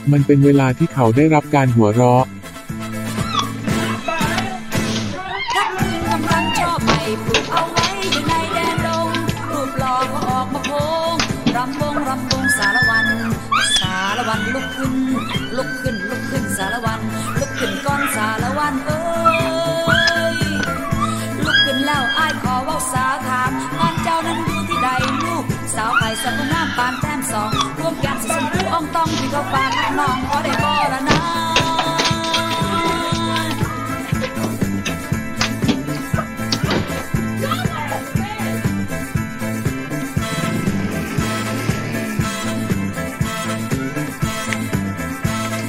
มันเป็นเวลาที่เขาได้รับการหัวเราะทักคืนกำลังชอบไปปลูกเอาไว้อยู่ในแดนดงรูปหล่อก็ออกมาโพงรำวงสารวันลุกขึ้นสารวันลุกขึ้นก้อนสารวันเอ้ยลุกขึ้นแล้วอ้ายขอเว้าสาวถามบ้านเจ้านั้นอยู่ที่ใดลูกสาวไผ่สะพุงน้ำปานแต้มสองร่วมกันสิสมผู้อ่องต้องที่เขาฝากน้องขอได้บ่ละนะ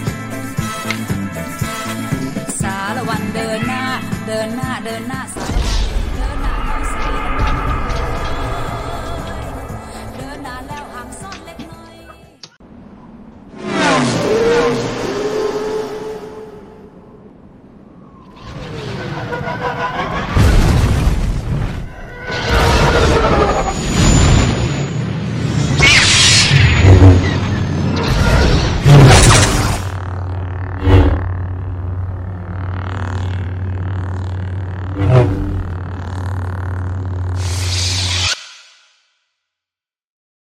เดินหน้า